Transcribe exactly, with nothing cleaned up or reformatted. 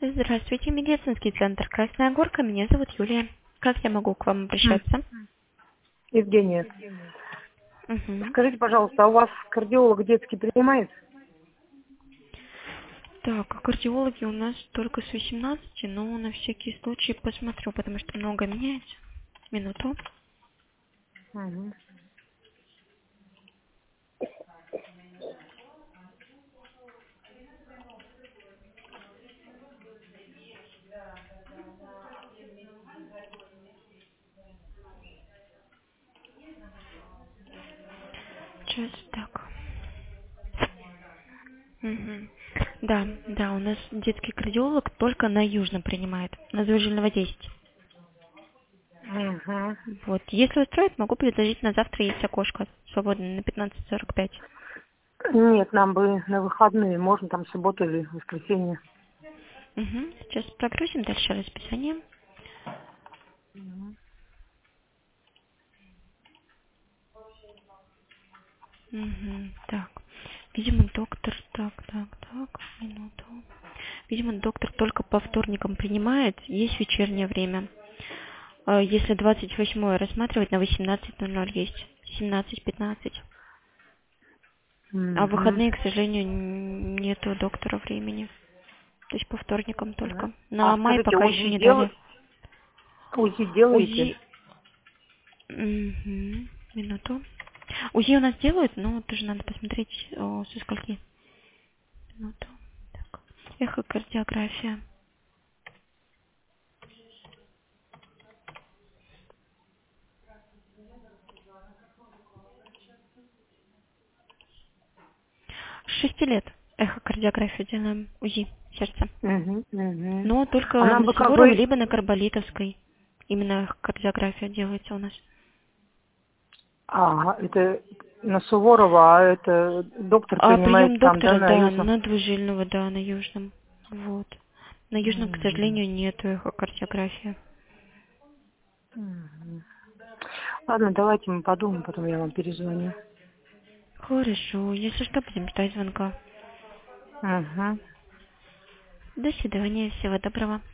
Здравствуйте, медицинский центр «Красная Горка». Меня зовут Юлия. Как я могу к вам М. обращаться? Евгения, Угу. скажите, пожалуйста, а у вас кардиолог детский принимает? Так, а кардиологи у нас только с восемнадцати, но на всякий случай посмотрю, потому что много меняется. Минуту. Мгм. Сейчас, так. Угу. Да, да, у нас детский кардиолог только на Южном принимает, на Звездного десять. Мгм. Вот, если устроит, могу предложить на завтра есть окошко свободное на пятнадцать сорок пять. Нет, нам бы на выходные, можно там субботу или воскресенье. Угу. Сейчас прогрузим дальше расписание. Мгм. Угу. Так. Видимо, доктор... Так, так, так. Минуту. Видимо, доктор только по вторникам принимает. Есть вечернее время. А если двадцать восьмое рассматривать, на восемнадцать ноль ноль есть. семнадцать пятнадцать. А в Мгм. выходные, к сожалению, н- нету доктора времени. То есть по вторникам Да. только. На А май скажите, пока еще УЗИ не дел... дали. УЗИ делаете? УЗИ... Мгм. Минуту. УЗИ у нас делают, но тоже надо посмотреть, о, со скольки. Минуту. Так. Эхокардиография. С шести лет эхокардиографию делаем, УЗИ сердца. Угу, угу. Но А только нам на бы как Суворовой, бы... либо на Карболитовской. Именно эхокардиография делается у нас. А, это на Суворова, а это доктор А принимает прием там, да, доктора, на да, Южном? на Двужильного, да, на Южном. Вот. На Южном, к Мгм. сожалению, нету эхокардиографии. Мгм. Ладно, давайте мы подумаем, потом я вам перезвоню. Хорошо, если что, будем ждать звонка. Угу. До свидания, всего доброго.